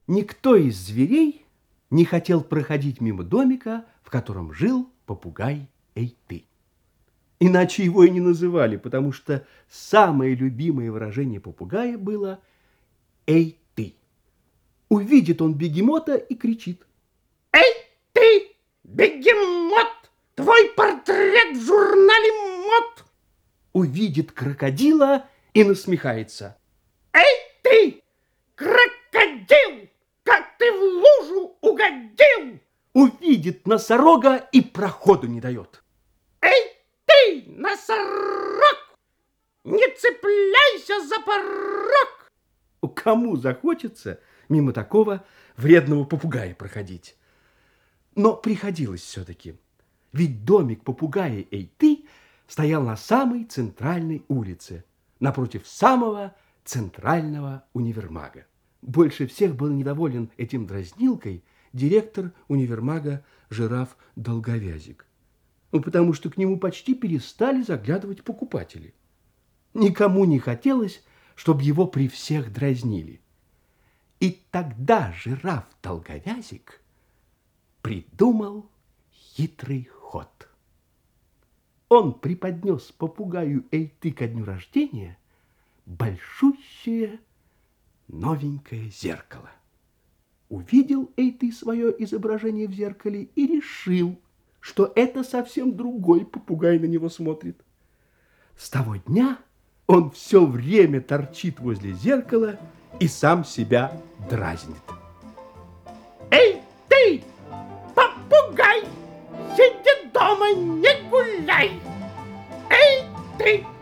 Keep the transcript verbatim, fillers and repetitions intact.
Никто из зверей не хотел проходить мимо домика, в котором жил попугай Эй-ты. Иначе его и не называли, потому что самое любимое выражение попугая было «Эй-ты». Увидит он бегемота и кричит: «Эй, ты, бегемот! Твой портрет в журнале мод!» Увидит крокодила и насмехается: «Эй, ты, крокодил! Как ты в лужу угодил!» Увидит носорога и проходу не дает: «Эй, ты, носорог! Не цепляйся за порог!» Кому захочется мимо такого вредного попугая проходить? Но приходилось все-таки, ведь домик попугая Эй-ты стоял на самой центральной улице, напротив самого центрального универмага. Больше всех был недоволен этим дразнилкой директор универмага Жираф Долговязик, ну, потому что к нему почти перестали заглядывать покупатели. Никому не хотелось, чтобы его при всех дразнили. И тогда Жираф Долговязик придумал хитрый ход. Он преподнес попугаю Эй-ты ко дню рождения большущее новенькое зеркало. Увидел Эй-ты свое изображение в зеркале и решил, что это совсем другой попугай на него смотрит. С того дня он все время торчит возле зеркала и сам себя дразнит. «Эй, ты, попугай, сиди дома, не гуляй! Эй, ты,